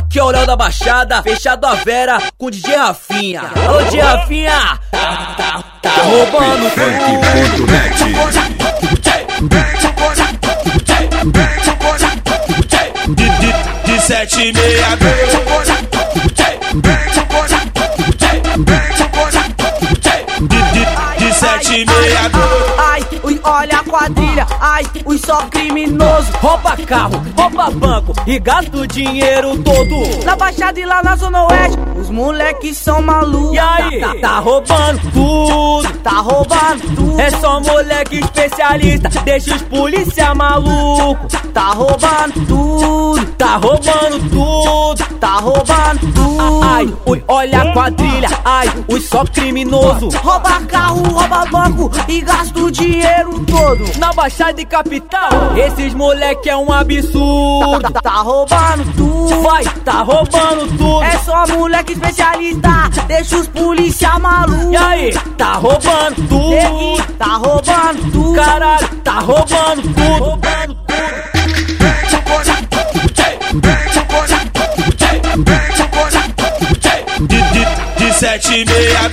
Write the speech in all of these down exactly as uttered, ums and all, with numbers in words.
Aqui é o Léo da Baixada, fechado a Vera com D J Rafinha. Alô, D J Rafinha, tá, tá, tá roubando tudo. De, de sete e meia de, de sete e meia ai, ui, olha a quadrilha, ai, ui, só criminoso. Rouba carro, rouba banco e gasta o dinheiro todo. Na Baixada e lá na Zona Oeste, os moleques são malucos. E aí, tá, tá roubando tudo, tá roubando tudo. É só moleque especialista, deixa os polícia maluco. Tá roubando tudo, tá roubando tudo, tá roubando tudo. Ai, ui, olha a quadrilha, ai, ui, só criminoso. Rouba carro, rouba banco e gasta o dinheiro todo. Na Baixada e Capital, esses moleque é um absurdo. Tá, tá, tá roubando tudo, vai, tá roubando tudo. É só moleque especialista, deixa os polícia malucos. E aí, tá roubando tudo, Neguinho, tá roubando tudo. Caralho, tá roubando tudo, roubando tudo. De, de, de sete e meia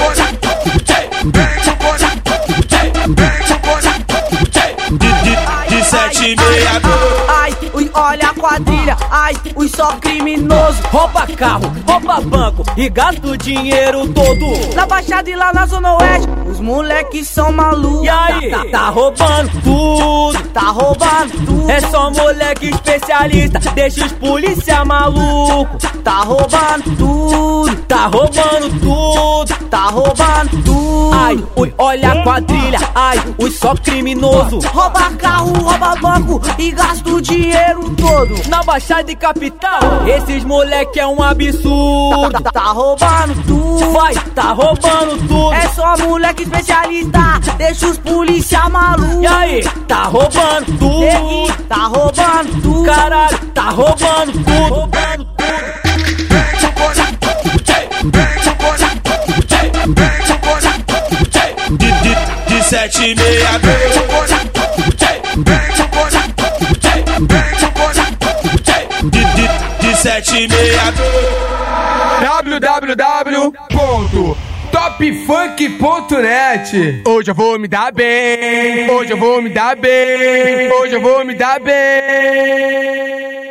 de, de, de sete e meia ai, ui, olha a quadrilha, ai, ui, só criminoso. Rouba carro, rouba banco e gasta o dinheiro todo. Na Baixada e lá na Zona Oeste, os moleques são malucos. E aí, tá, tá roubando tudo, tá roubando tudo. É só moleque especialista, deixa os polícia maluco. Tá roubando tudo, tá roubando tudo, tá roubando tudo. Ai, ui, olha a quadrilha, ai, ui, só criminoso. Rouba carro, rouba banco e gasta o dinheiro todo. Na Baixada e Capital, esses moleque é um absurdo. Tá, tá, tá roubando tudo, vai, tá roubando tudo. É só moleque especialista, deixa os polícia malucos. E aí, tá roubando tudo, Neguinho, tá roubando tudo. Caralho, tá roubando tudo, roubando tudo. De, de, de sete e meia de, de, de sete e meia w w w ponto top funk ponto net. Hoje eu vou me dar bem, hoje eu vou me dar bem, hoje eu vou me dar bem.